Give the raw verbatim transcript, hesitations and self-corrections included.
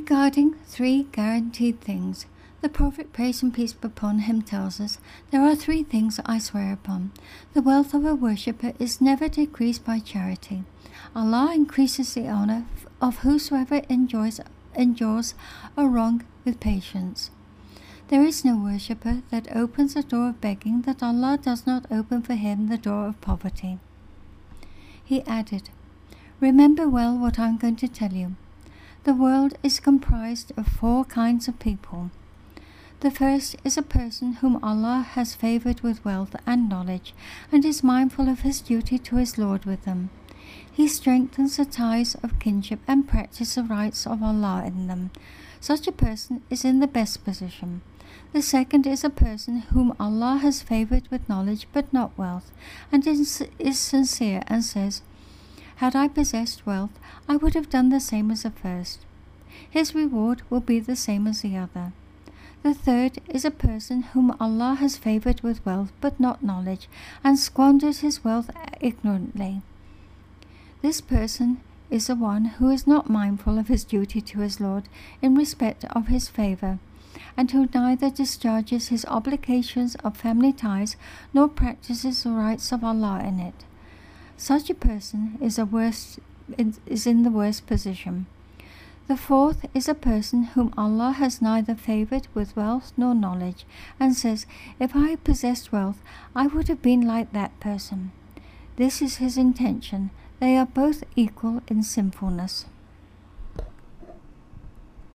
Regarding three guaranteed things, the Prophet, praise and peace be upon him, tells us, "There are three things I swear upon. The wealth of a worshipper is never decreased by charity. Allah increases the honor of whosoever enjoys, endures a wrong with patience. There is no worshipper that opens the door of begging that Allah does not open for him the door of poverty." He added, "Remember well what I am going to tell you. The world is comprised of four kinds of people. The first is a person whom Allah has favored with wealth and knowledge, and is mindful of his duty to his Lord with them. He strengthens the ties of kinship and practices the rights of Allah in them. Such a person is in the best position. The second is a person whom Allah has favored with knowledge but not wealth, and is, is sincere and says, 'Had I possessed wealth, I would have done the same as the first.' His reward will be the same as the other. The third is a person whom Allah has favored with wealth but not knowledge, and squanders his wealth ignorantly. This person is the one who is not mindful of his duty to his Lord in respect of his favor, and who neither discharges his obligations of family ties nor practices the rights of Allah in it. Such a person is, a worst, is in the worst position. The fourth is a person whom Allah has neither favored with wealth nor knowledge, and says, 'If I had possessed wealth, I would have been like that person.' This is his intention. They are both equal in sinfulness."